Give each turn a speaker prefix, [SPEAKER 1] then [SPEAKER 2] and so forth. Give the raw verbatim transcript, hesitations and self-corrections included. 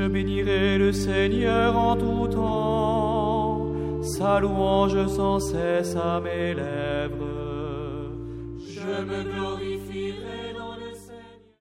[SPEAKER 1] bénirai le Seigneur en tout temps, sa louange sans cesse à mes lèvres.
[SPEAKER 2] Je me glorifierai